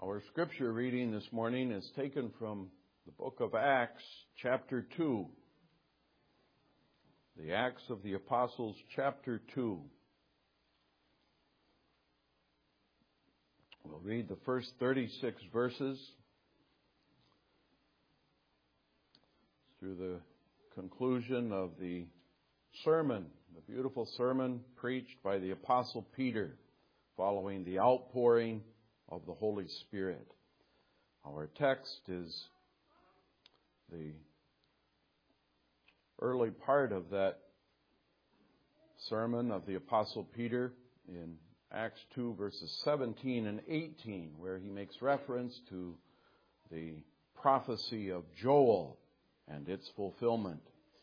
Our scripture reading this morning is taken from the book of Acts, chapter 2. The Acts of the Apostles, chapter 2. We'll read the first 36 verses through the conclusion of the sermon, the beautiful sermon preached by the Apostle Peter following the outpouring of the Holy Spirit. Our text is the early part of that sermon of the Apostle Peter in Acts 2 verses 17 and 18, where he makes reference to the prophecy of Joel and its fulfillment.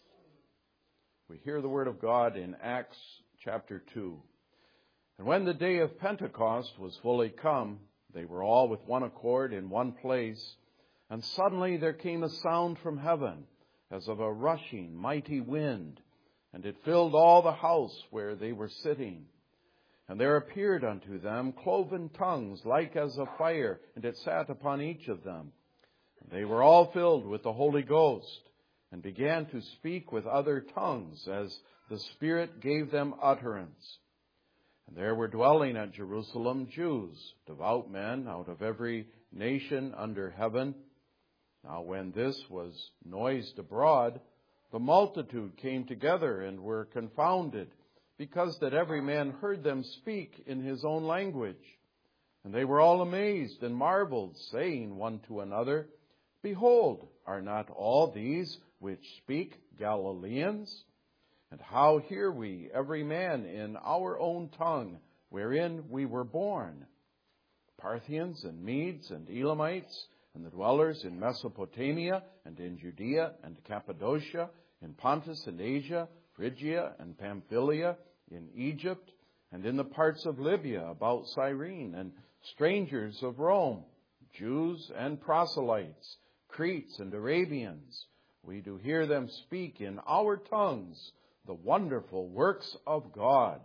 We hear the word of God in Acts chapter 2. And when the day of Pentecost was fully come, they were all with one accord in one place, and suddenly there came a sound from heaven, as of a rushing mighty wind, and it filled all the house where they were sitting. And there appeared unto them cloven tongues like as of fire, and it sat upon each of them. And they were all filled with the Holy Ghost, and began to speak with other tongues, as the Spirit gave them utterance. And there were dwelling at Jerusalem Jews, devout men out of every nation under heaven. Now when this was noised abroad, the multitude came together and were confounded, because that every man heard them speak in his own language. And they were all amazed and marveled, saying one to another, Behold, are not all these which speak Galileans? And how hear we every man in our own tongue, wherein we were born? Parthians and Medes and Elamites, and the dwellers in Mesopotamia and in Judea and Cappadocia, in Pontus and Asia, Phrygia and Pamphylia, in Egypt, and in the parts of Libya about Cyrene, and strangers of Rome, Jews and proselytes, Cretes and Arabians, we do hear them speak in our tongues the wonderful works of God.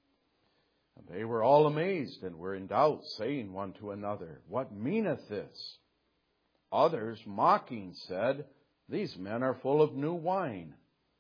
And they were all amazed and were in doubt, saying one to another, What meaneth this? Others, mocking, said, These men are full of new wine.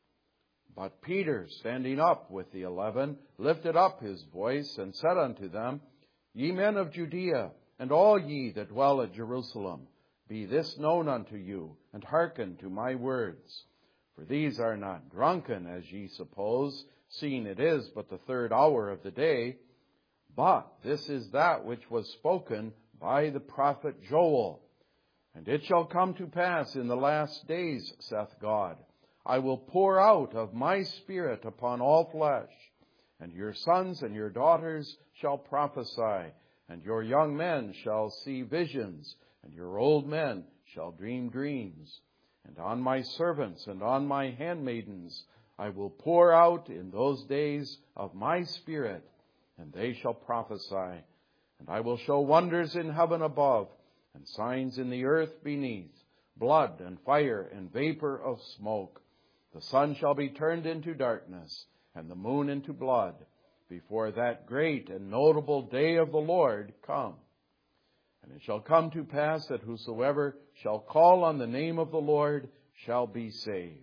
But Peter, standing up with the 11, lifted up his voice and said unto them, Ye men of Judea, and all ye that dwell at Jerusalem, be this known unto you, and hearken to my words. For these are not drunken, as ye suppose, seeing it is but the third hour of the day. But this is that which was spoken by the prophet Joel. And it shall come to pass in the last days, saith God, I will pour out of my Spirit upon all flesh, and your sons and your daughters shall prophesy, and your young men shall see visions, and your old men shall dream dreams. And on my servants and on my handmaidens I will pour out in those days of my Spirit, and they shall prophesy. And I will show wonders in heaven above, and signs in the earth beneath, blood and fire and vapor of smoke. The sun shall be turned into darkness, and the moon into blood, before that great and notable day of the Lord come. And it shall come to pass that whosoever shall call on the name of the Lord shall be saved.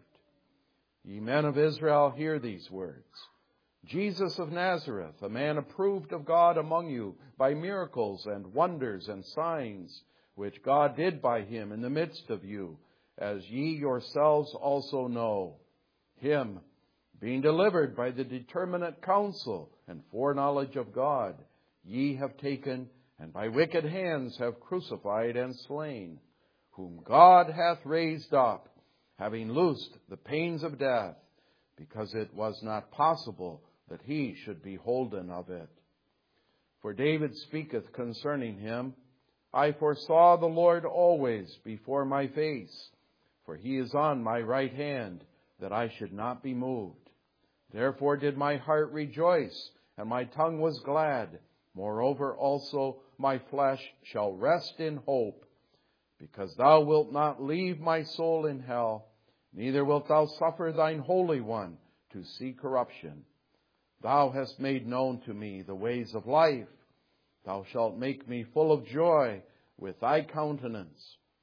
Ye men of Israel, hear these words. Jesus of Nazareth, a man approved of God among you by miracles and wonders and signs, which God did by him in the midst of you, as ye yourselves also know. Him, being delivered by the determinate counsel and foreknowledge of God, ye have taken, and by wicked hands have crucified and slain, whom God hath raised up, having loosed the pains of death, because it was not possible that he should be holden of it. For David speaketh concerning him, I foresaw the Lord always before my face, for he is on my right hand, that I should not be moved. Therefore did my heart rejoice, and my tongue was glad. Moreover also my flesh shall rest in hope, because thou wilt not leave my soul in hell, neither wilt thou suffer thine Holy One to see corruption. Thou hast made known to me the ways of life. Thou shalt make me full of joy with thy countenance.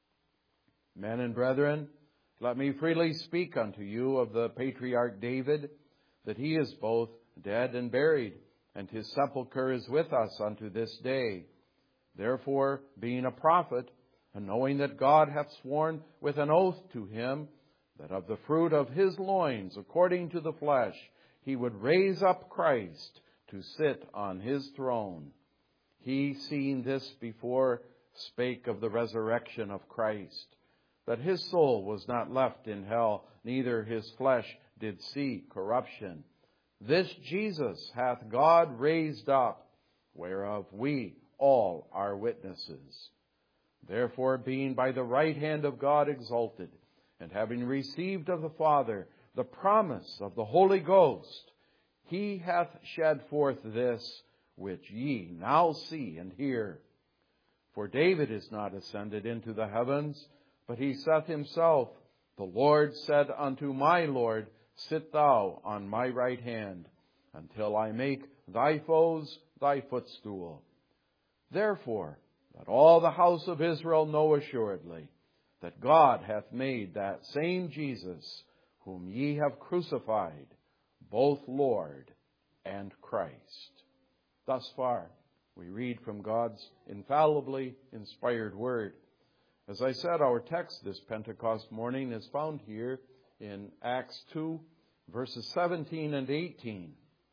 Men and brethren, let me freely speak unto you of the patriarch David, that he is both dead and buried, and his sepulchre is with us unto this day. Therefore, being a prophet, and knowing that God hath sworn with an oath to him, that of the fruit of his loins, according to the flesh, he would raise up Christ to sit on his throne. He, seeing this before, spake of the resurrection of Christ, that his soul was not left in hell, neither his flesh did see corruption. This Jesus hath God raised up, whereof we all are witnesses. Therefore, being by the right hand of God exalted, and having received of the Father the promise of the Holy Ghost, he hath shed forth this which ye now see and hear. For David is not ascended into the heavens, but he saith himself, The Lord said unto my Lord, Sit thou on my right hand, until I make thy foes thy footstool. Therefore, let all the house of Israel know assuredly that God hath made that same Jesus, whom ye have crucified, both Lord and Christ. Thus far, we read from God's infallibly inspired word. As I said, our text this Pentecost morning is found here in Acts 2, verses 17 and 18.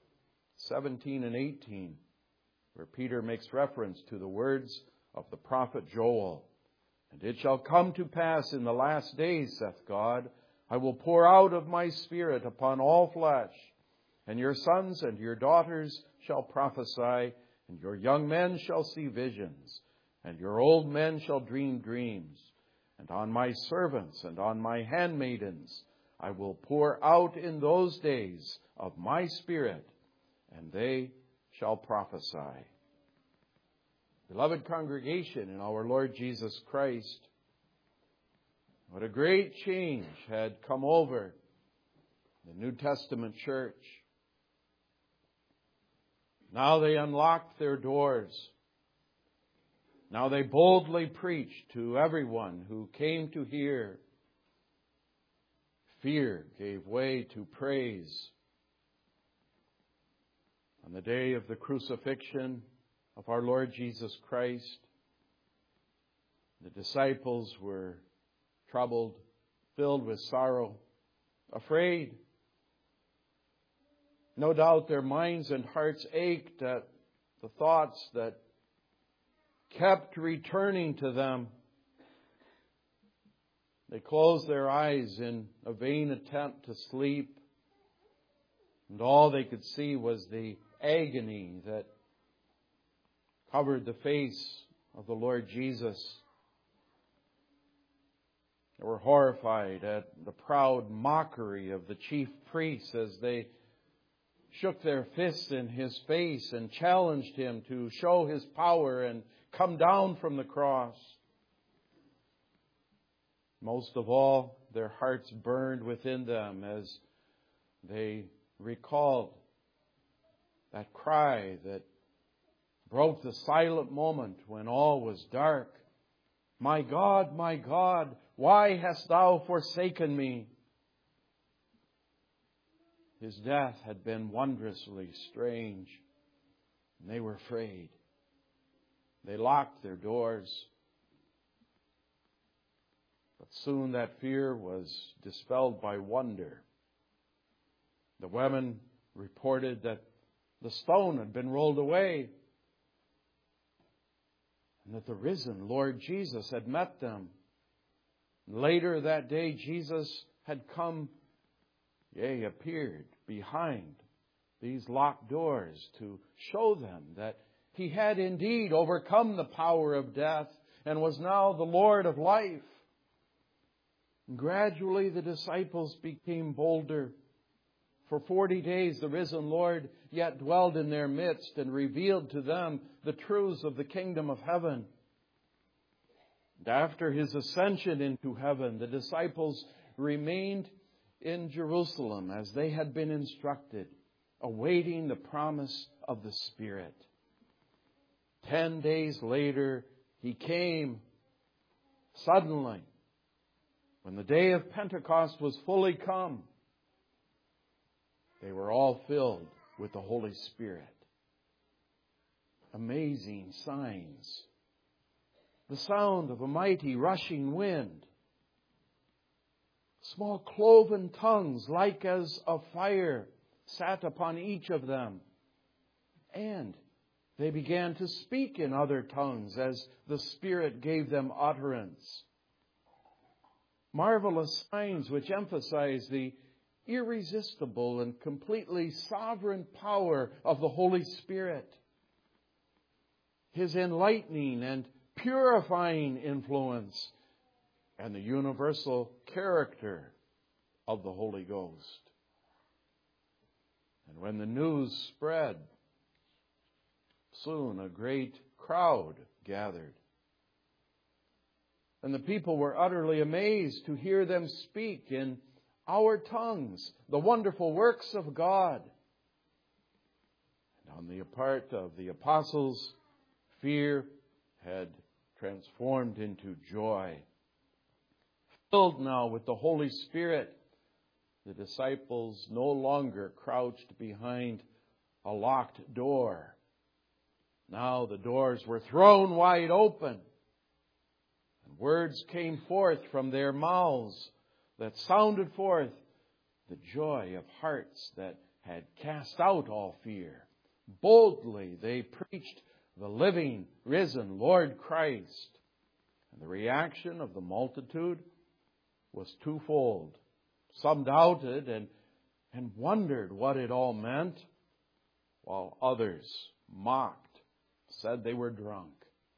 17 and 18, where Peter makes reference to the words of the prophet Joel. And it shall come to pass in the last days, saith God, I will pour out of my Spirit upon all flesh, and your sons and your daughters shall prophesy, and your young men shall see visions, and your old men shall dream dreams. And on my servants and on my handmaidens I will pour out in those days of my Spirit, and they shall prophesy. Beloved congregation in our Lord Jesus Christ, what a great change had come over the New Testament church. Now they unlocked their doors. Now they boldly preached to everyone who came to hear. Fear gave way to praise. On the day of the crucifixion of our Lord Jesus Christ, the disciples were troubled, filled with sorrow, afraid. No doubt their minds and hearts ached at the thoughts that kept returning to them. They closed their eyes in a vain attempt to sleep, and all they could see was the agony that covered the face of the Lord Jesus. They were horrified at the proud mockery of the chief priests as they shook their fists in his face and challenged him to show his power and come down from the cross. Most of all, their hearts burned within them as they recalled that cry that broke the silent moment when all was dark. My God, why hast thou forsaken me? His death had been wondrously strange, and they were afraid. They locked their doors. But soon that fear was dispelled by wonder. The women reported that the stone had been rolled away, and that the risen Lord Jesus had met them. Later that day, Jesus had come, appeared behind these locked doors to show them that he had indeed overcome the power of death and was now the Lord of life. And gradually the disciples became bolder. For 40 days the risen Lord yet dwelled in their midst and revealed to them the truths of the kingdom of heaven. And after his ascension into heaven, the disciples remained in Jerusalem as they had been instructed, awaiting the promise of the Spirit. 10 days later, He came suddenly when the day of Pentecost was fully come. They were all filled with the Holy Spirit. Amazing signs. The sound of a mighty rushing wind. Small cloven tongues like as of fire sat upon each of them. And they began to speak in other tongues as the Spirit gave them utterance. Marvelous signs which emphasize the irresistible and completely sovereign power of the Holy Spirit. His enlightening and purifying influence, and the universal character of the Holy Ghost. And when the news spread, soon a great crowd gathered. And the people were utterly amazed to hear them speak in our tongues the wonderful works of God. And on the part of the apostles, fear had transformed into joy. Filled now with the Holy Spirit, the disciples no longer crouched behind a locked door. Now the doors were thrown wide open, and words came forth from their mouths that sounded forth the joy of hearts that had cast out all fear. Boldly they preached the living, risen Lord Christ. And the reaction of the multitude was twofold. Some doubted and wondered what it all meant, while others mocked, said they were drunk.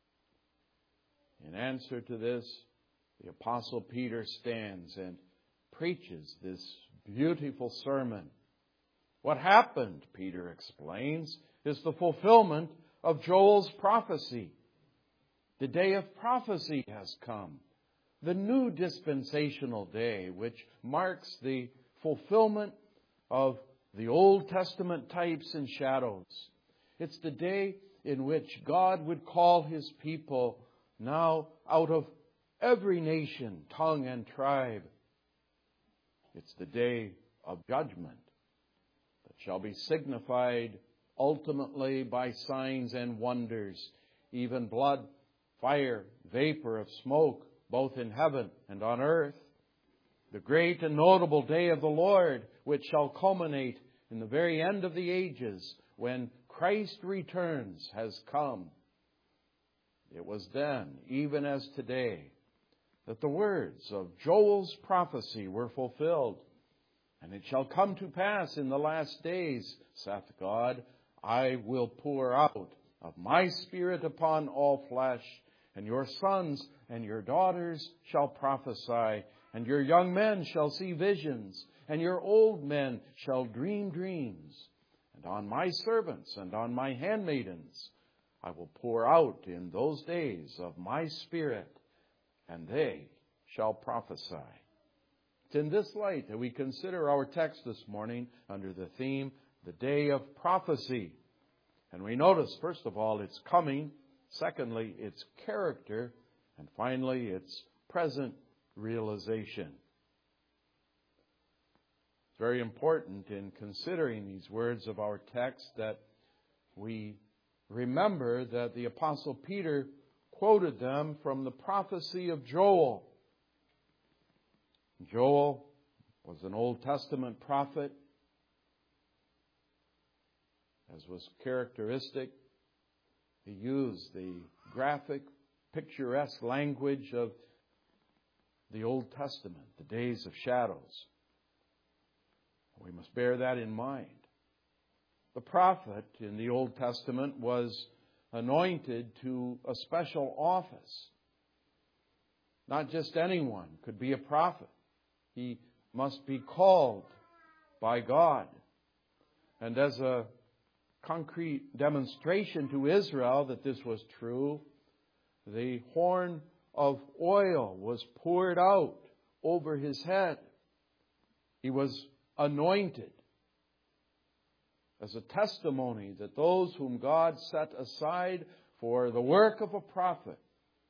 In answer to this, the Apostle Peter stands and preaches this beautiful sermon. What happened, Peter explains, is the fulfillment of Joel's prophecy. The day of prophecy has come. The new dispensational day, which marks the fulfillment of the Old Testament types and shadows. It's the day in which God would call His people now out of every nation, tongue, and tribe. It's the day of judgment that shall be signified ultimately by signs and wonders, even blood, fire, vapor of smoke, both in heaven and on earth. The great and notable day of the Lord, which shall culminate in the very end of the ages, when Christ returns, has come. It was then, even as today, that the words of Joel's prophecy were fulfilled. And it shall come to pass in the last days, saith God, I will pour out of my Spirit upon all flesh, and your sons and your daughters shall prophesy, and your young men shall see visions, and your old men shall dream dreams. And on my servants and on my handmaidens I will pour out in those days of my Spirit, and they shall prophesy. It's in this light that we consider our text this morning under the theme, the day of prophecy. And we notice, first of all, its coming. Secondly, its character. And finally, its present realization. It's very important in considering these words of our text that we remember that the Apostle Peter quoted them from the prophecy of Joel. Joel was an Old Testament prophet. As was characteristic, he used the graphic, picturesque language of the Old Testament, the days of shadows. We must bear that in mind. The prophet in the Old Testament was anointed to a special office. Not just anyone could be a prophet. He must be called by God. And as a concrete demonstration to Israel that this was true, the horn of oil was poured out over his head. He was anointed as a testimony that those whom God set aside for the work of a prophet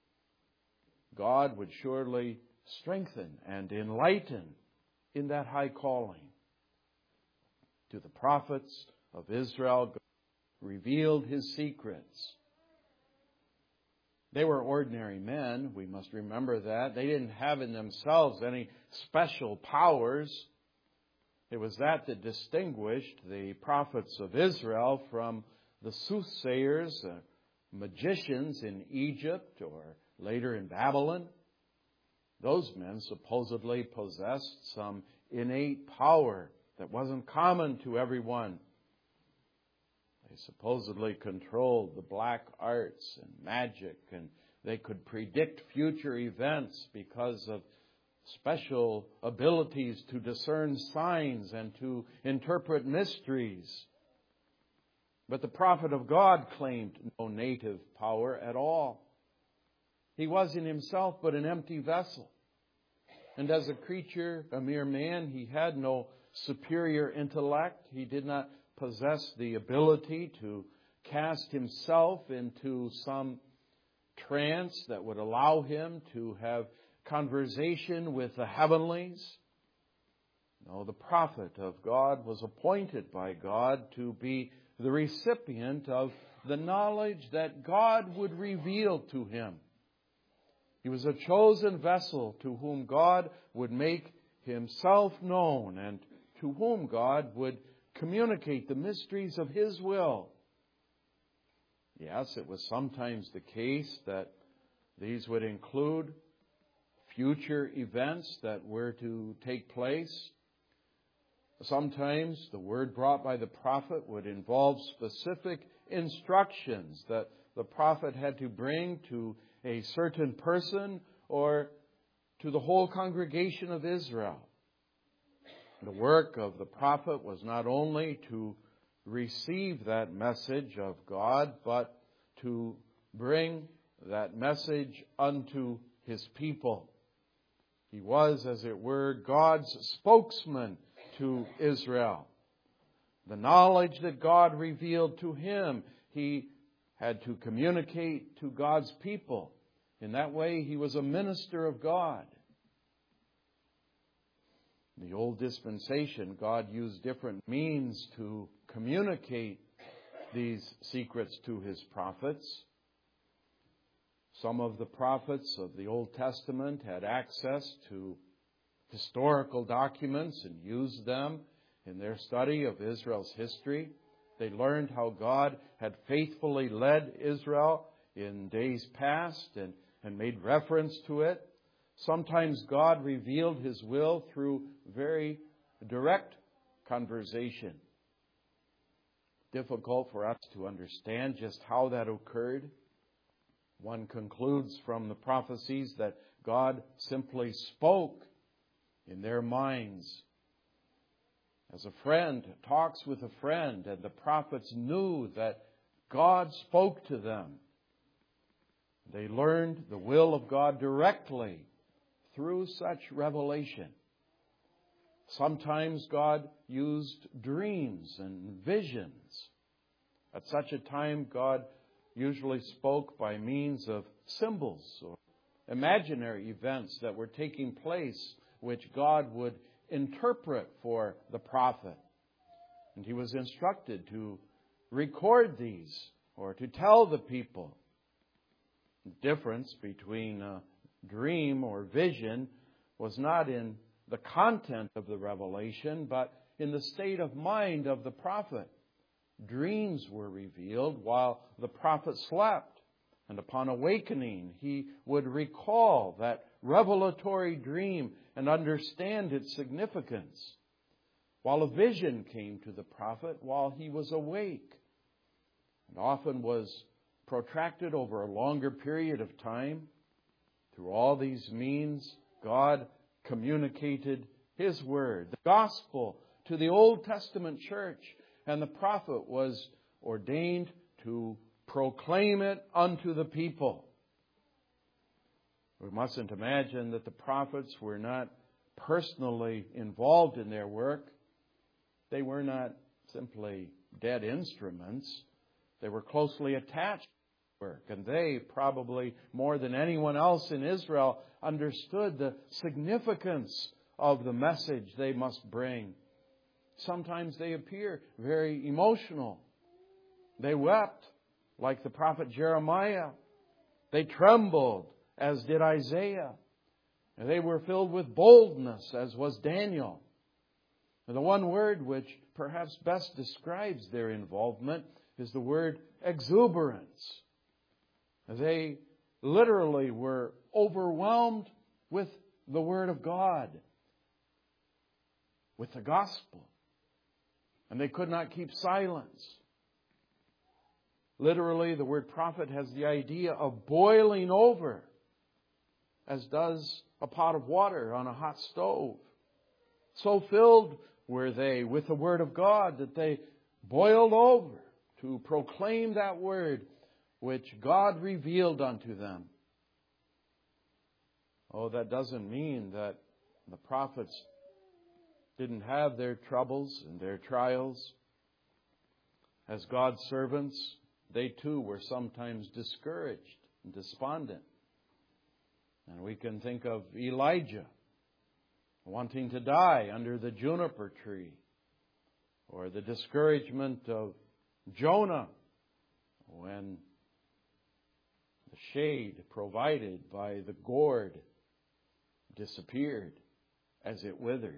God would surely strengthen and enlighten in that high calling. To the prophets of Israel, God revealed His secrets. They were ordinary men. We must remember that. They didn't have in themselves any special powers. It was that distinguished the prophets of Israel from the soothsayers, magicians in Egypt or later in Babylon. Those men supposedly possessed some innate power that wasn't common to everyone. They supposedly controlled the black arts and magic, and they could predict future events because of special abilities to discern signs and to interpret mysteries. But the prophet of God claimed no native power at all. He was in himself but an empty vessel. And as a creature, a mere man, he had no superior intellect. He did not possess the ability to cast himself into some trance that would allow him to have conversation with the heavenlies. No, the prophet of God was appointed by God to be the recipient of the knowledge that God would reveal to him. He was a chosen vessel to whom God would make Himself known and to whom God would communicate the mysteries of His will. Yes, it was sometimes the case that these would include future events that were to take place. Sometimes the word brought by the prophet would involve specific instructions that the prophet had to bring to a certain person or to the whole congregation of Israel. The work of the prophet was not only to receive that message of God, but to bring that message unto His people. He was, as it were, God's spokesman to Israel. The knowledge that God revealed to him, he had to communicate to God's people. In that way, he was a minister of God. In the old dispensation, God used different means to communicate these secrets to His prophets. Some of the prophets of the Old Testament had access to historical documents and used them in their study of Israel's history. They learned how God had faithfully led Israel in days past and made reference to it. Sometimes God revealed His will through very direct conversation. Difficult for us to understand just how that occurred. One concludes from the prophecies that God simply spoke in their minds. As a friend talks with a friend, and the prophets knew that God spoke to them. They learned the will of God directly through such revelation. Sometimes God used dreams and visions. At such a time, God usually spoke by means of symbols or imaginary events that were taking place, which God would interpret for the prophet. And he was instructed to record these or to tell the people. The difference between a dream or vision was not in the content of the revelation, but in the state of mind of the prophet. Dreams were revealed while the prophet slept, and upon awakening he would recall that revelatory dream and understand its significance, while a vision came to the prophet while he was awake, and often was protracted over a longer period of time. Through all these means, God communicated His word, the gospel, to the Old Testament church, and the prophet was ordained to proclaim it unto the people. We mustn't imagine that the prophets were not personally involved in their work. They were not simply dead instruments. They were closely attached to work. And they, probably more than anyone else in Israel, understood the significance of the message they must bring. Sometimes they appear very emotional. They wept like the prophet Jeremiah. They trembled as did Isaiah. And they were filled with boldness as was Daniel. And the one word which perhaps best describes their involvement is the word exuberance. They literally were overwhelmed with the Word of God, with the gospel. And they could not keep silence. Literally, the word prophet has the idea of boiling over, as does a pot of water on a hot stove. So filled were they with the Word of God that they boiled over to proclaim that Word which God revealed unto them. Oh, that doesn't mean that the prophets didn't have their troubles and their trials. As God's servants, they too were sometimes discouraged and despondent. And we can think of Elijah wanting to die under the juniper tree, or the discouragement of Jonah when the shade provided by the gourd disappeared as it withered.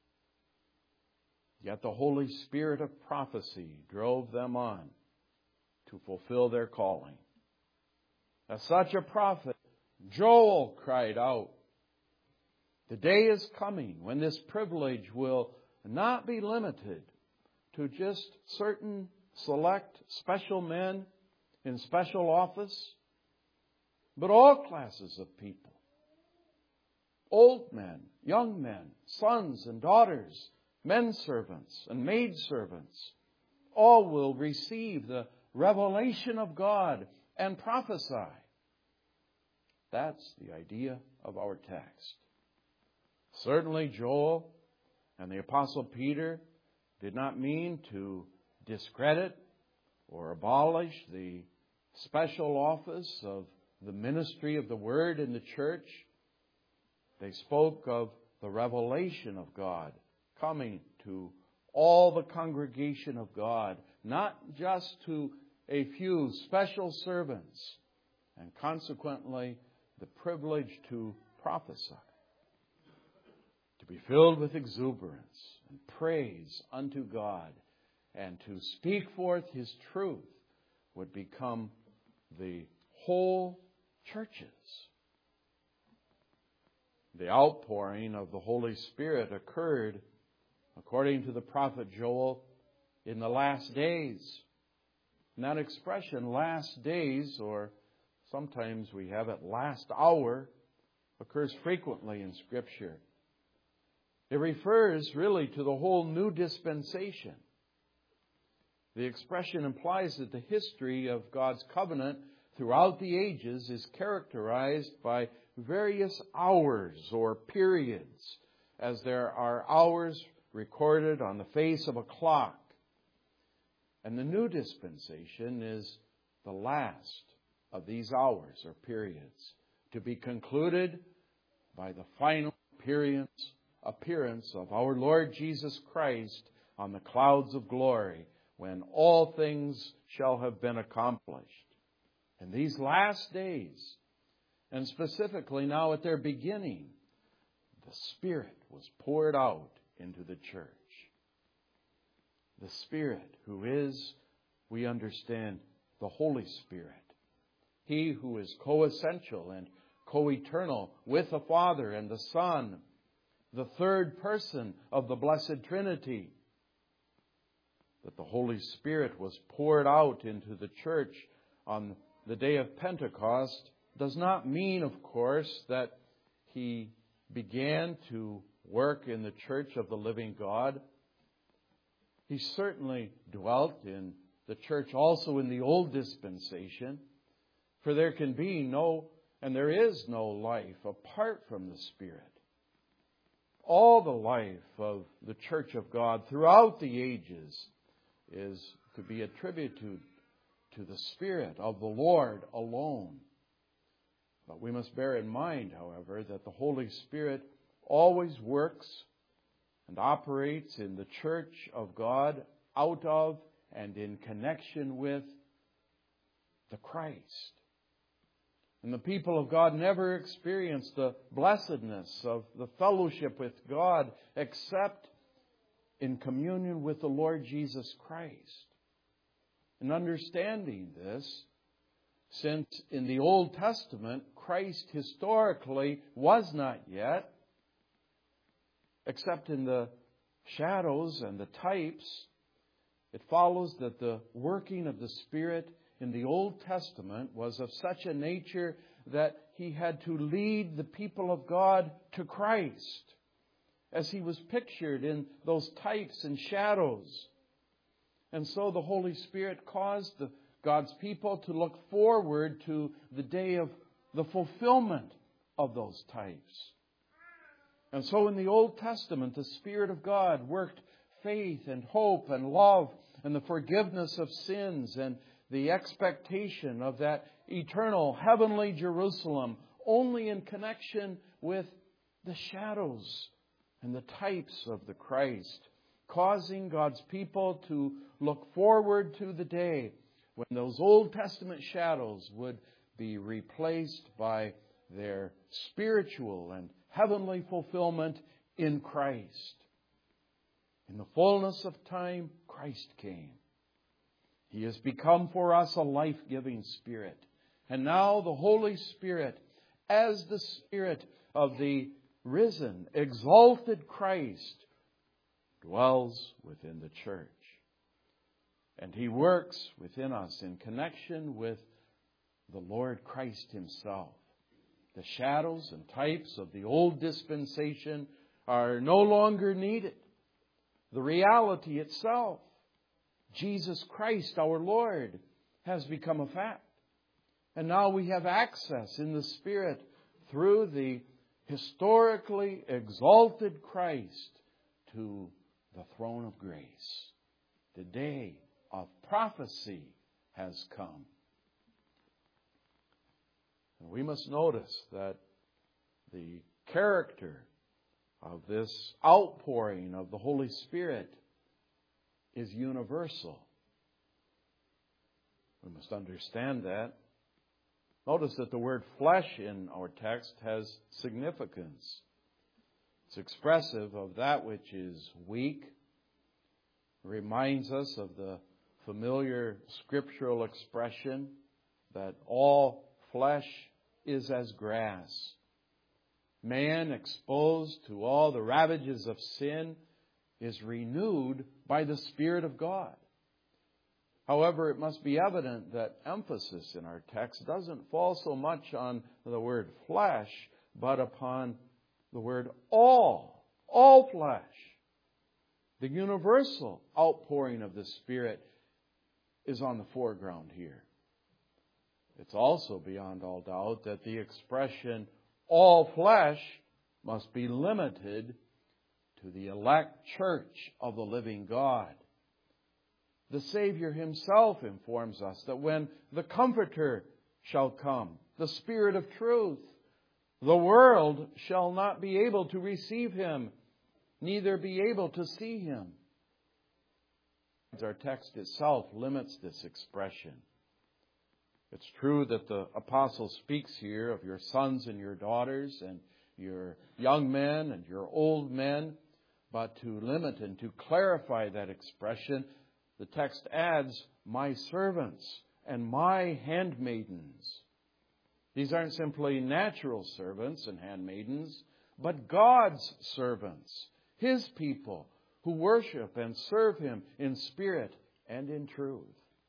Yet the Holy Spirit of prophecy drove them on to fulfill their calling. As such a prophet, Joel cried out, "The day is coming when this privilege will not be limited to just certain select special men in special office, but all classes of people. Old men, young men, sons and daughters, men servants and maid servants, all will receive the revelation of God and prophesy." That's the idea of our text. Certainly Joel and the Apostle Peter did not mean to discredit or abolish the special office of the ministry of the Word in the church. They spoke of the revelation of God coming to all the congregation of God, not just to a few special servants, and consequently the privilege to prophesy, to be filled with exuberance and praise unto God, and to speak forth His truth would become the whole churches. The outpouring of the Holy Spirit occurred, according to the prophet Joel, in the last days. And that expression, last days, or sometimes we have it last hour, occurs frequently in Scripture. It refers really to the whole new dispensation. The expression implies that the history of God's covenant throughout the ages is characterized by various hours or periods, as there are hours recorded on the face of a clock. And the new dispensation is the last of these hours or periods, to be concluded by the final appearance of our Lord Jesus Christ on the clouds of glory, when all things shall have been accomplished. In these last days, and specifically now at their beginning, the Spirit was poured out into the church. The Spirit who is, we understand, the Holy Spirit. He who is co-essential and co-eternal with the Father and the Son, the third person of the Blessed Trinity. That the Holy Spirit was poured out into the church on the day of Pentecost does not mean, of course, that He began to work in the church of the living God. He certainly dwelt in the church also in the old dispensation, for there can be no, and there is no life apart from the Spirit. All the life of the church of God throughout the ages is to be attributed to the Spirit of the Lord alone. But we must bear in mind, however, that the Holy Spirit always works and operates in the church of God out of and in connection with the Christ. And the people of God never experience the blessedness of the fellowship with God except in communion with the Lord Jesus Christ. In understanding this, since in the Old Testament, Christ historically was not yet, except in the shadows and the types, it follows that the working of the Spirit in the Old Testament was of such a nature that He had to lead the people of God to Christ, as He was pictured in those types and shadows. And so the Holy Spirit caused God's people to look forward to the day of the fulfillment of those types. And so in the Old Testament, the Spirit of God worked faith and hope and love and the forgiveness of sins and the expectation of that eternal heavenly Jerusalem only in connection with the shadows and the types of the Christ, causing God's people to look forward to the day when those Old Testament shadows would be replaced by their spiritual and heavenly fulfillment in Christ. In the fullness of time, Christ came. He has become for us a life-giving Spirit. And now the Holy Spirit, as the Spirit of the risen, exalted Christ, dwells within the church. And He works within us in connection with the Lord Christ Himself. The shadows and types of the old dispensation are no longer needed. The reality itself, Jesus Christ our Lord, has become a fact. And now we have access in the Spirit through the historically exalted Christ to the throne of grace. The day of prophecy has come. And we must notice that the character of this outpouring of the Holy Spirit is universal. We must understand that. Notice that the word flesh in our text has significance. It's expressive of that which is weak. It reminds us of the familiar scriptural expression that all flesh is as grass. Man, exposed to all the ravages of sin, is renewed by the Spirit of God. However, it must be evident that emphasis in our text doesn't fall so much on the word flesh, but upon the word all flesh. The universal outpouring of the Spirit is on the foreground here. It's also beyond all doubt that the expression all flesh must be limited to the elect church of the living God. The Savior Himself informs us that when the Comforter shall come, the Spirit of truth, the world shall not be able to receive Him, neither be able to see Him. Our text itself limits this expression. It's true that the apostle speaks here of your sons and your daughters and your young men and your old men, but to limit and to clarify that expression, the text adds, my servants and my handmaidens. These aren't simply natural servants and handmaidens, but God's servants, His people who worship and serve Him in spirit and in truth.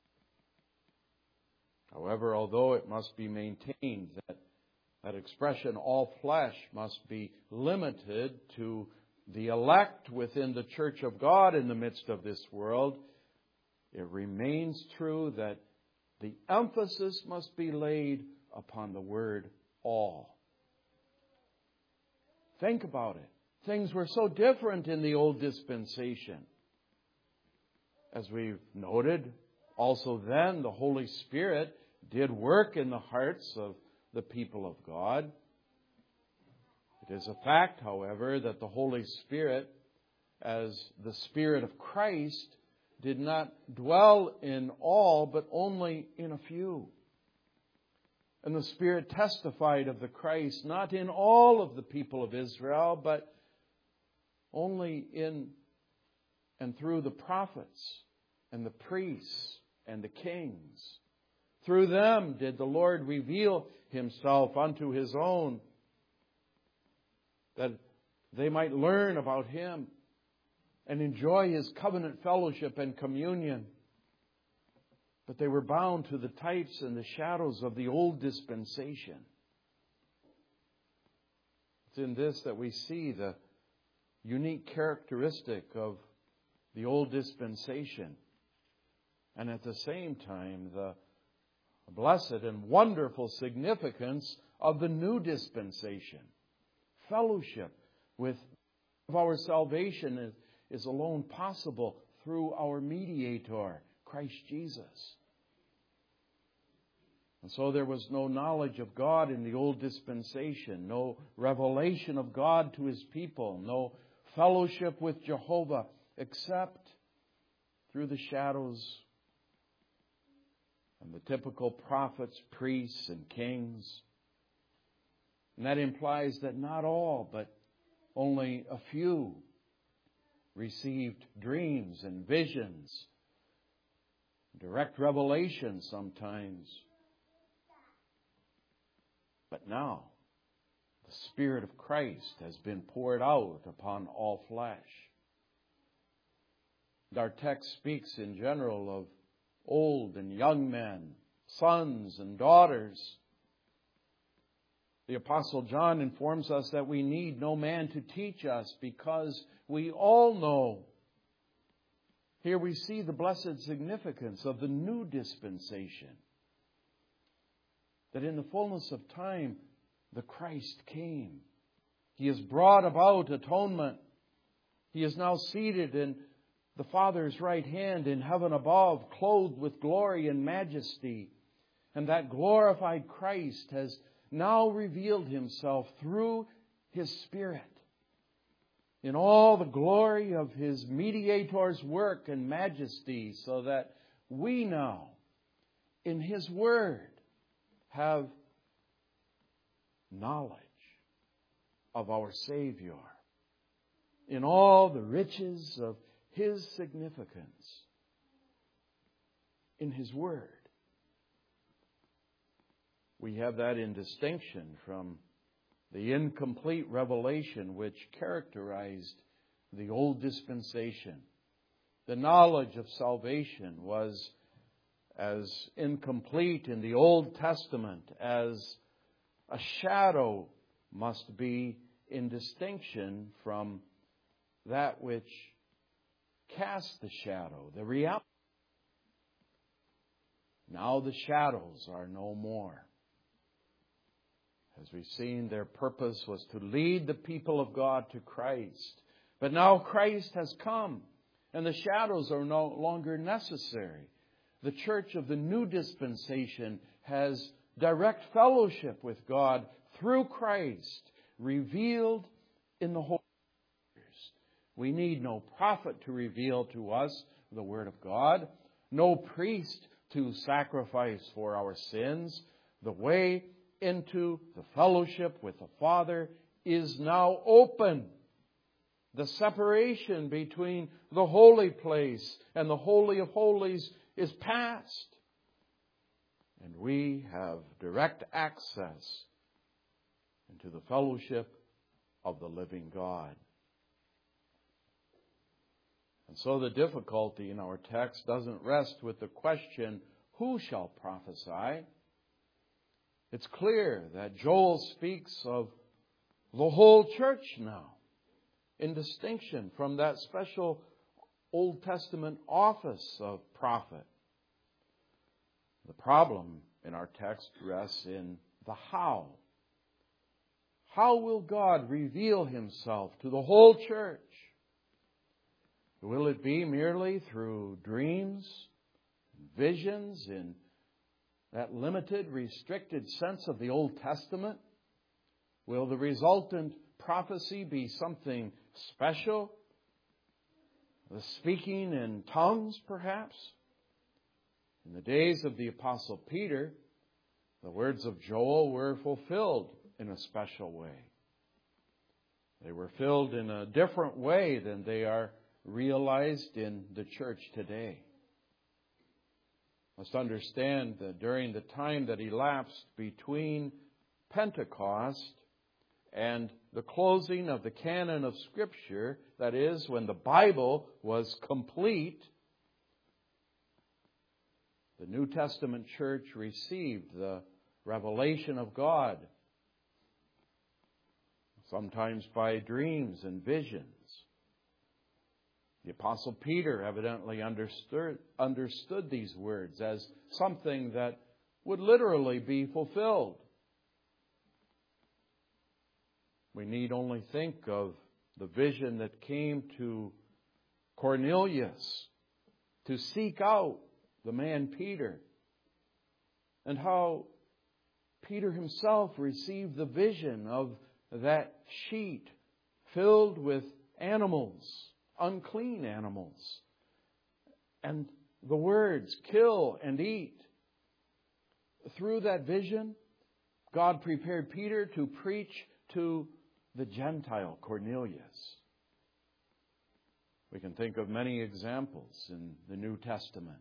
However, although it must be maintained that expression, all flesh, must be limited to the elect within the church of God in the midst of this world, it remains true that the emphasis must be laid upon the word all. Think about it. Things were so different in the old dispensation. As we've noted, Also then, the Holy Spirit did work in the hearts of the people of God. It is a fact, however, that the Holy Spirit, as the Spirit of Christ, did not dwell in all, but only in a few. And the Spirit testified of the Christ, not in all of the people of Israel, but only in and through the prophets and the priests and the kings. Through them did the Lord reveal Himself unto His own, that they might learn about Him and enjoy His covenant fellowship and communion. But they were bound to the types and the shadows of the old dispensation. It's in this that we see the unique characteristic of the old dispensation, and at the same time the blessed and wonderful significance of the new dispensation. Fellowship with our salvation is alone possible through our mediator, Christ Jesus. And so there was no knowledge of God in the old dispensation, no revelation of God to His people, no fellowship with Jehovah, except through the shadows and the typical prophets, priests, and kings. And that implies that not all, but only a few received dreams and visions, direct revelation sometimes. But now, the Spirit of Christ has been poured out upon all flesh. Our text speaks in general of old and young men, sons and daughters. The Apostle John informs us that we need no man to teach us because we all know. Here we see the blessed significance of the new dispensation. That in the fullness of time, the Christ came. He has brought about atonement. He is now seated in the Father's right hand in heaven above, clothed with glory and majesty. And that glorified Christ has now revealed Himself through His Spirit in all the glory of His mediator's work and majesty, so that we now, in His Word, have knowledge of our Savior in all the riches of His significance in His Word. We have that in distinction from the incomplete revelation which characterized the old dispensation. The knowledge of salvation was as incomplete in the Old Testament as a shadow must be in distinction from that which casts the shadow, the reality. Now the shadows are no more. As we've seen, their purpose was to lead the people of God to Christ. But now Christ has come, and the shadows are no longer necessary. The church of the new dispensation has direct fellowship with God through Christ, revealed in the Holy Scriptures. We need no prophet to reveal to us the Word of God, no priest to sacrifice for our sins. The way into the fellowship with the Father is now open. The separation between the holy place and the Holy of Holies is past. And we have direct access into the fellowship of the living God. And so the difficulty in our text doesn't rest with the question, who shall prophesy? It's clear that Joel speaks of the whole church now, in distinction from that special Old Testament office of prophet. The problem in our text rests in the how. How will God reveal Himself to the whole church? Will it be merely through dreams, visions in that limited, restricted sense of the Old Testament? Will the resultant prophecy be something special? The speaking in tongues, perhaps? In the days of the Apostle Peter, the words of Joel were fulfilled in a special way. They were filled in a different way than they are realized in the church today. Must understand that during the time that elapsed between Pentecost and the closing of the canon of Scripture, that is, when the Bible was complete, the New Testament church received the revelation of God, sometimes by dreams and visions. The Apostle Peter evidently understood these words as something that would literally be fulfilled. We need only think of the vision that came to Cornelius to seek out the man Peter, and how Peter himself received the vision of that sheet filled with animals, unclean animals, and the words, kill and eat. Through that vision, God prepared Peter to preach to the Gentile Cornelius. We can think of many examples in the New Testament.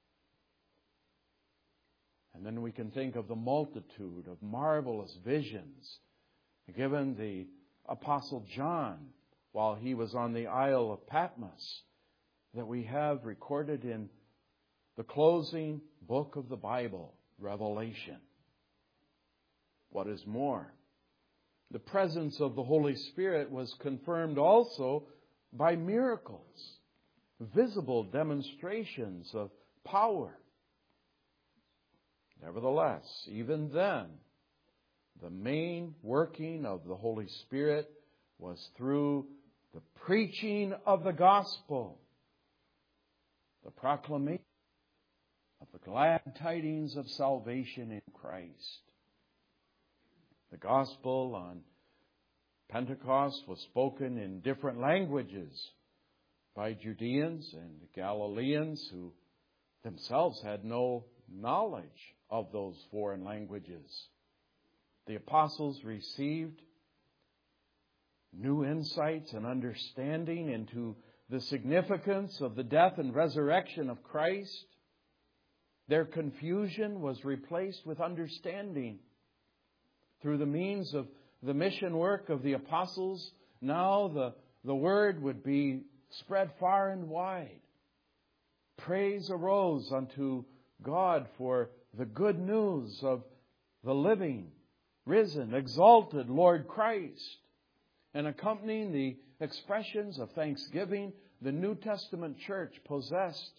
And then we can think of the multitude of marvelous visions given the Apostle John while he was on the Isle of Patmos that we have recorded in the closing book of the Bible, Revelation. What is more, the presence of the Holy Spirit was confirmed also by miracles, visible demonstrations of power. Nevertheless, even then, the main working of the Holy Spirit was through the preaching of the gospel, the proclamation of the glad tidings of salvation in Christ. The gospel on Pentecost was spoken in different languages by Judeans and Galileans who themselves had no knowledge of those foreign languages. The apostles received new insights and understanding into the significance of the death and resurrection of Christ. Their confusion was replaced with understanding. Through the means of the mission work of the apostles, now the word would be spread far and wide. Praise arose unto God for the good news of the living, risen, exalted Lord Christ. And accompanying the expressions of thanksgiving, the New Testament church possessed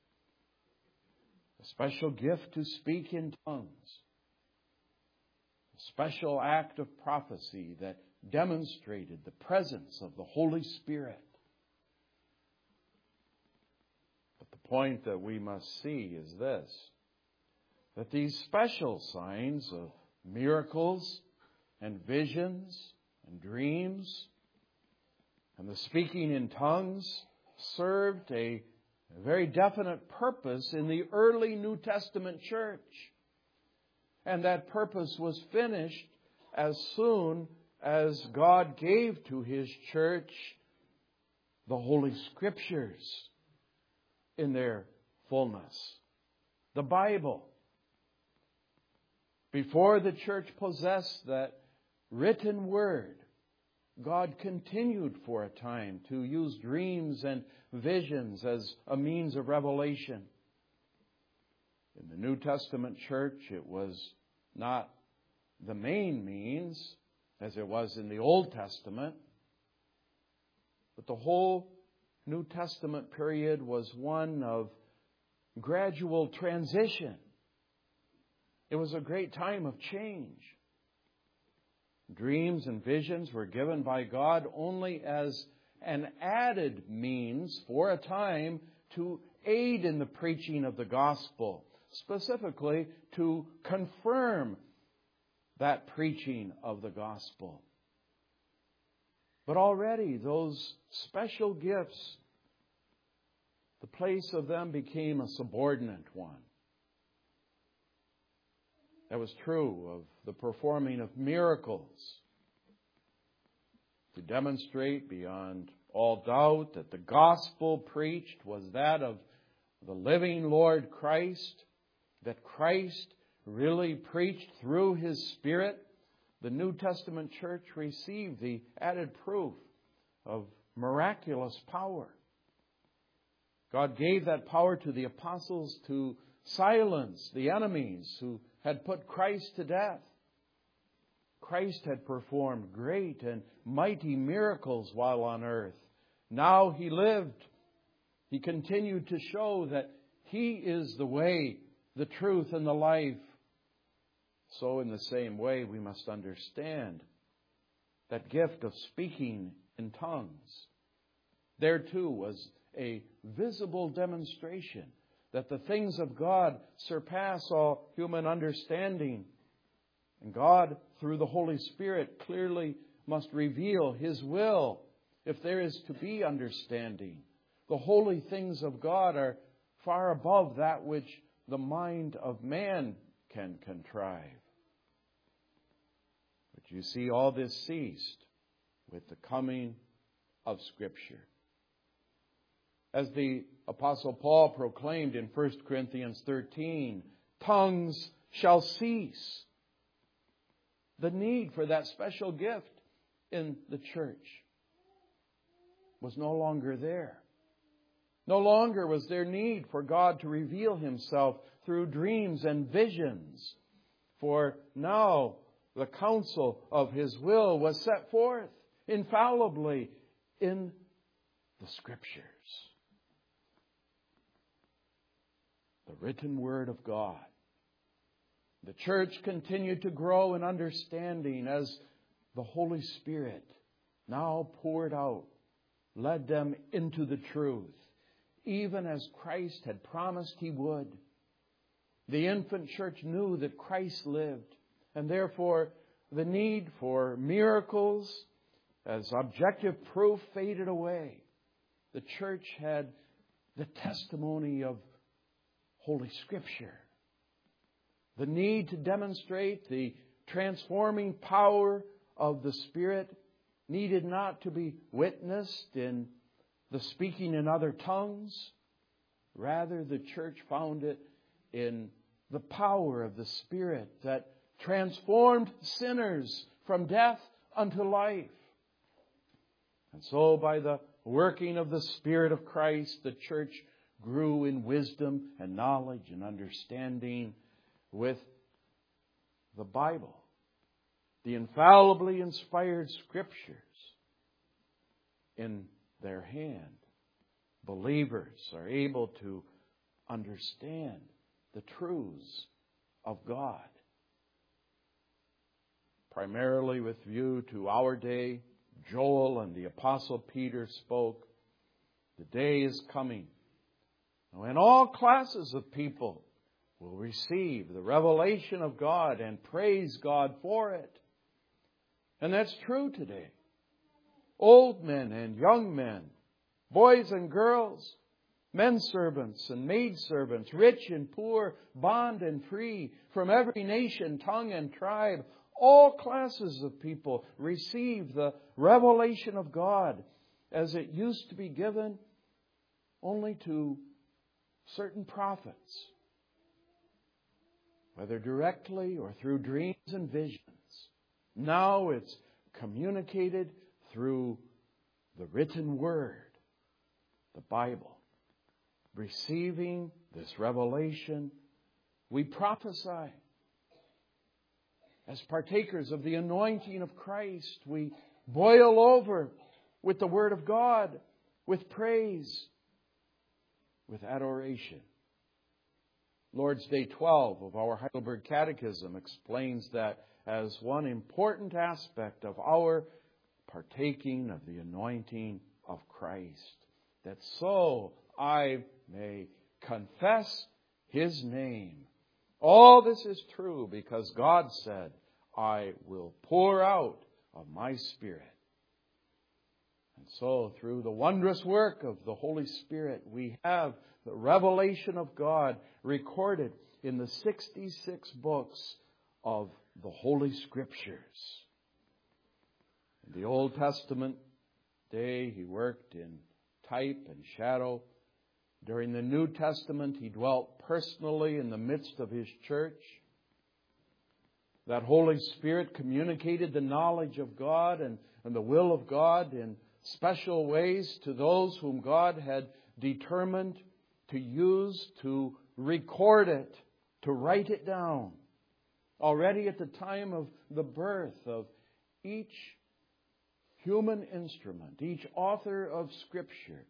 a special gift to speak in tongues, a special act of prophecy that demonstrated the presence of the Holy Spirit. But the point that we must see is this, that these special signs of miracles and visions and dreams and the speaking in tongues served a very definite purpose in the early New Testament church. And that purpose was finished as soon as God gave to His church the Holy Scriptures in their fullness. The Bible. Before the church possessed that written word, God continued for a time to use dreams and visions as a means of revelation. In the New Testament church, it was not the main means as it was in the Old Testament, but the whole New Testament period was one of gradual transition. It was a great time of change. Dreams and visions were given by God only as an added means for a time to aid in the preaching of the gospel, specifically to confirm that preaching of the gospel. But already those special gifts, the place of them became a subordinate one. That was true of the performing of miracles, to demonstrate beyond all doubt that the gospel preached was that of the living Lord Christ, that Christ really preached through His Spirit. The New Testament church received the added proof of miraculous power. God gave that power to the apostles to silence the enemies who had put Christ to death. Christ had performed great and mighty miracles while on earth. Now He lived. He continued to show that He is the way, the truth, and the life. So in the same way, we must understand that gift of speaking in tongues. There too was a visible demonstration that the things of God surpass all human understanding. And God, through the Holy Spirit, clearly must reveal His will if there is to be understanding. The holy things of God are far above that which the mind of man can contrive. But you see, all this ceased with the coming of Scripture. As the Apostle Paul proclaimed in 1 Corinthians 13, tongues shall cease. The need for that special gift in the church was no longer there. No longer was there need for God to reveal Himself through dreams and visions. For now the counsel of His will was set forth infallibly in the Scriptures. The written Word of God. The church continued to grow in understanding as the Holy Spirit, now poured out, led them into the truth, even as Christ had promised He would. The infant church knew that Christ lived, and therefore the need for miracles as objective proof faded away. The church had the testimony of Holy Scripture. The need to demonstrate the transforming power of the Spirit needed not to be witnessed in the speaking in other tongues. Rather, the church found it in the power of the Spirit that transformed sinners from death unto life. And so, by the working of the Spirit of Christ, the church grew in wisdom and knowledge and understanding with the Bible, the infallibly inspired Scriptures in their hand. Believers are able to understand the truths of God. Primarily with view to our day, Joel and the Apostle Peter spoke, the day is coming when all classes of people will receive the revelation of God and praise God for it. And that's true today. Old men and young men, boys and girls, men servants and maid servants, rich and poor, bond and free, from every nation, tongue and tribe, all classes of people receive the revelation of God as it used to be given only to certain prophets, whether directly or through dreams and visions. Now it's communicated through the written Word, the Bible. Receiving this revelation, we prophesy. As partakers of the anointing of Christ, we boil over with the Word of God, with praise, with adoration. Lord's Day 12 of our Heidelberg Catechism explains that as one important aspect of our partaking of the anointing of Christ, that so I may confess His name. All this is true because God said, I will pour out of my Spirit. And so through the wondrous work of the Holy Spirit, we have the revelation of God recorded in the 66 books of the Holy Scriptures. In the Old Testament day, He worked in type and shadow. During the New Testament, He dwelt personally in the midst of His church. That Holy Spirit communicated the knowledge of God and the will of God in special ways to those whom God had determined to use to record it, to write it down. Already at the time of the birth of each human instrument, each author of Scripture,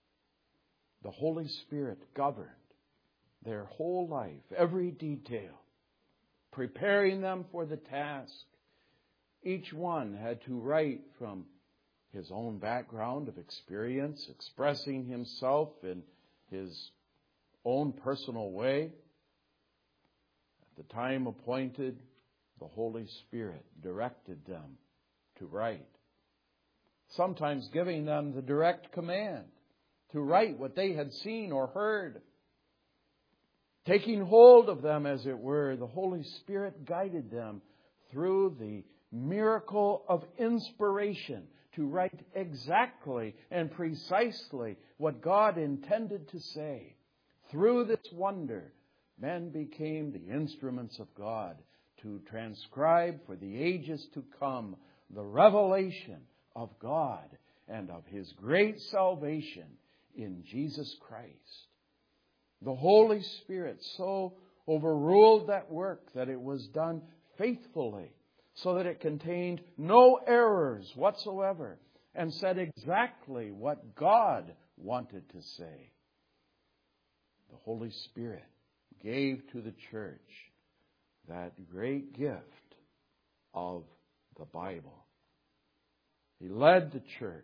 the Holy Spirit governed their whole life, every detail, preparing them for the task. Each one had to write from his own background of experience, expressing himself in his own personal way. At the time appointed, the Holy Spirit directed them to write, sometimes giving them the direct command to write what they had seen or heard. Taking hold of them, as it were, the Holy Spirit guided them through the miracle of inspiration to write exactly and precisely what God intended to say. Through this wonder, men became the instruments of God to transcribe for the ages to come the revelation of God and of His great salvation in Jesus Christ. The Holy Spirit so overruled that work that it was done faithfully, so that it contained no errors whatsoever, and said exactly what God wanted to say. The Holy Spirit gave to the church that great gift of the Bible. He led the church,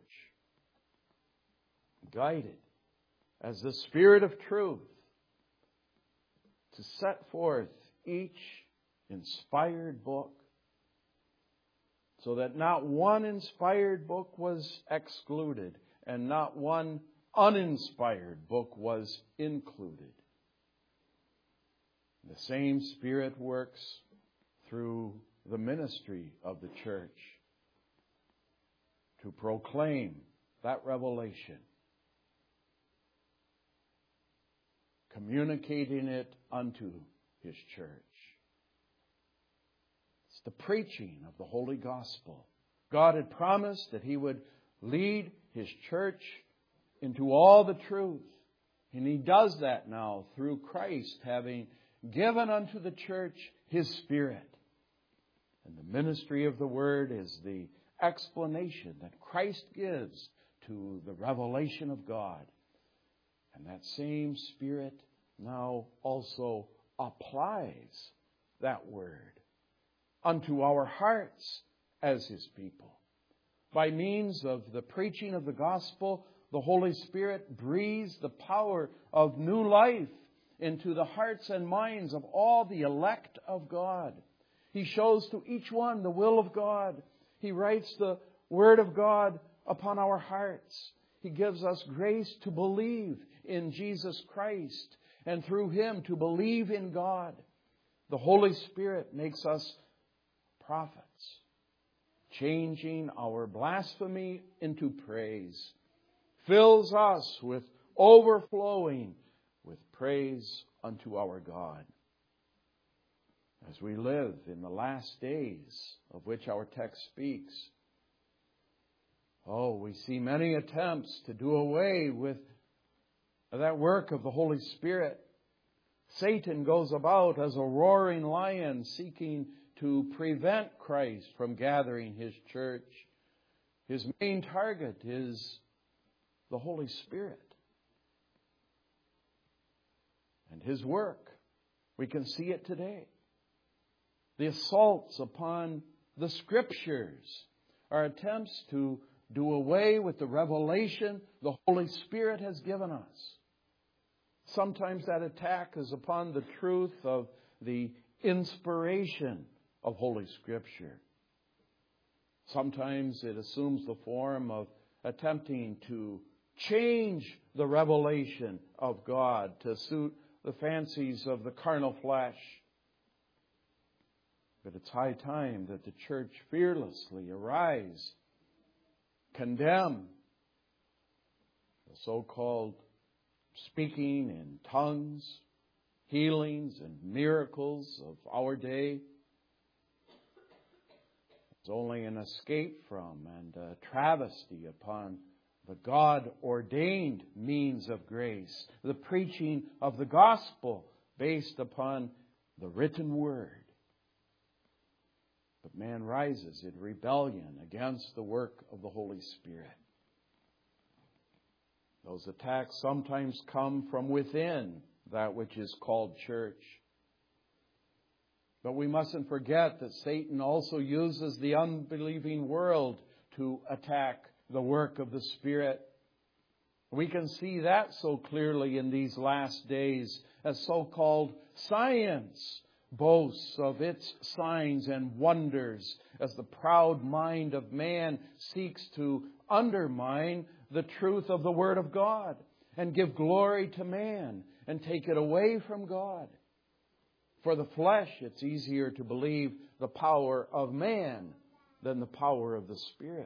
guided as the Spirit of truth, to set forth each inspired book, so that not one inspired book was excluded and not one uninspired book was included. The same Spirit works through the ministry of the church to proclaim that revelation, communicating it unto His church. It's the preaching of the Holy Gospel. God had promised that He would lead His church into all the truth. And He does that now through Christ having given unto the church His Spirit. And the ministry of the Word is the explanation that Christ gives to the revelation of God. And that same Spirit now also applies that Word unto our hearts as His people. By means of the preaching of the gospel, the Holy Spirit breathes the power of new life into the hearts and minds of all the elect of God. He shows to each one the will of God. He writes the Word of God upon our hearts. He gives us grace to believe in Jesus Christ and through Him to believe in God. The Holy Spirit makes us prophets, changing our blasphemy into praise, fills us with overflowing with praise unto our God. As we live in the last days of which our text speaks, we see many attempts to do away with that work of the Holy Spirit. Satan goes about as a roaring lion seeking to prevent Christ from gathering His church. His main target is the Holy Spirit and His work. We can see it today. The assaults upon the Scriptures are attempts to do away with the revelation the Holy Spirit has given us. Sometimes that attack is upon the truth of the inspiration of Holy Scripture. Sometimes it assumes the form of attempting to change the revelation of God to suit the fancies of the carnal flesh. But it's high time that the church fearlessly arise, condemn the so-called speaking in tongues, healings and miracles of our day. It's only an escape from and a travesty upon the God-ordained means of grace, the preaching of the gospel based upon the written word. But man rises in rebellion against the work of the Holy Spirit. Those attacks sometimes come from within that which is called church. But we mustn't forget that Satan also uses the unbelieving world to attack the work of the Spirit. We can see that so clearly in these last days as so-called science boasts of its signs and wonders, as the proud mind of man seeks to undermine the truth of the Word of God and give glory to man and take it away from God. For the flesh, it's easier to believe the power of man than the power of the Spirit.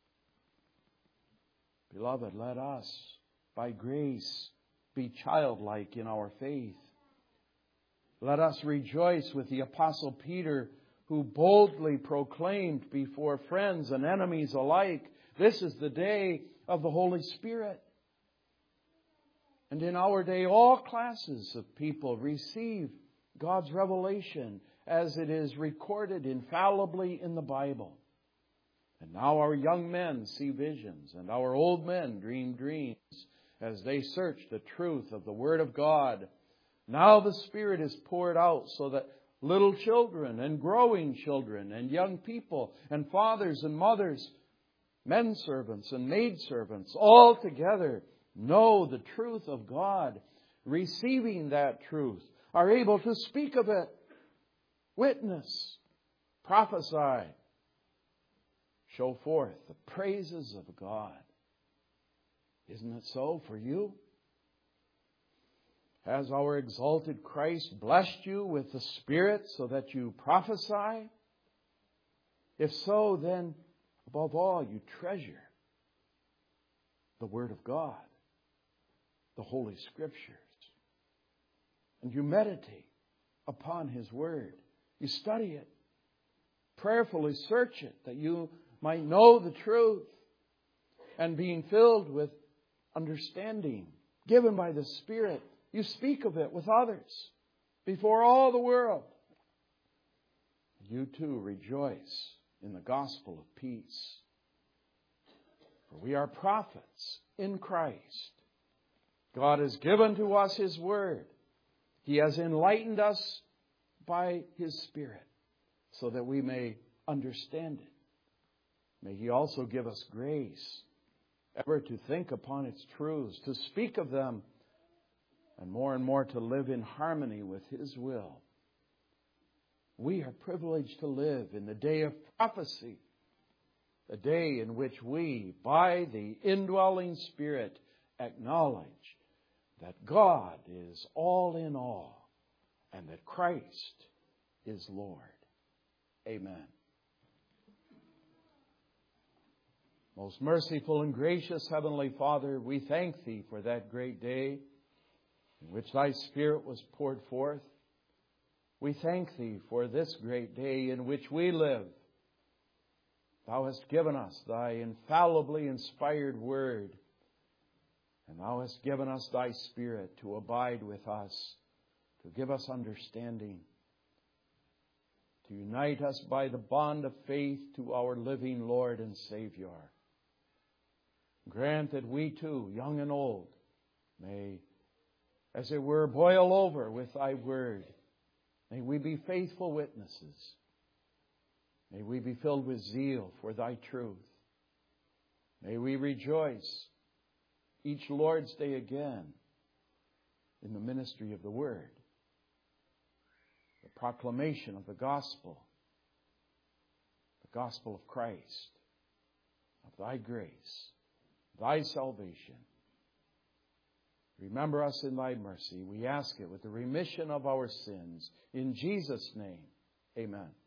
Beloved, let us, by grace, be childlike in our faith. Let us rejoice with the Apostle Peter, who boldly proclaimed before friends and enemies alike, this is the day of the Holy Spirit. And in our day, all classes of people receive God's revelation as it is recorded infallibly in the Bible. And now our young men see visions, and our old men dream dreams as they search the truth of the Word of God. Now the Spirit is poured out so that little children and growing children and young people and fathers and mothers, men servants and maid servants, all together know the truth of God, receiving that truth, are able to speak of it, witness, prophesy, show forth the praises of God. Isn't it so for you? Has our exalted Christ blessed you with the Spirit so that you prophesy? If so, then above all you treasure the Word of God, the Holy Scriptures. And you meditate upon His Word. You study it. Prayerfully search it that you might know the truth. And being filled with understanding given by the Spirit, you speak of it with others before all the world. You too rejoice in the gospel of peace. For we are prophets in Christ. God has given to us His Word. He has enlightened us by His Spirit so that we may understand it. May He also give us grace ever to think upon its truths, to speak of them, and more to live in harmony with His will. We are privileged to live in the day of prophecy, a day in which we, by the indwelling Spirit, acknowledge that God is all in all and that Christ is Lord. Amen. Most merciful and gracious Heavenly Father, we thank Thee for that great day in which Thy Spirit was poured forth. We thank Thee for this great day in which we live. Thou hast given us Thy infallibly inspired Word, and Thou hast given us Thy Spirit to abide with us, to give us understanding, to unite us by the bond of faith to our living Lord and Savior. Grant that we too, young and old, may, as it were, boil over with Thy Word. May we be faithful witnesses. May we be filled with zeal for Thy truth. May we rejoice each Lord's Day again in the ministry of the Word, the proclamation of the gospel of Christ, of Thy grace, Thy salvation. Remember us in Thy mercy. We ask it with the remission of our sins. In Jesus' name, amen.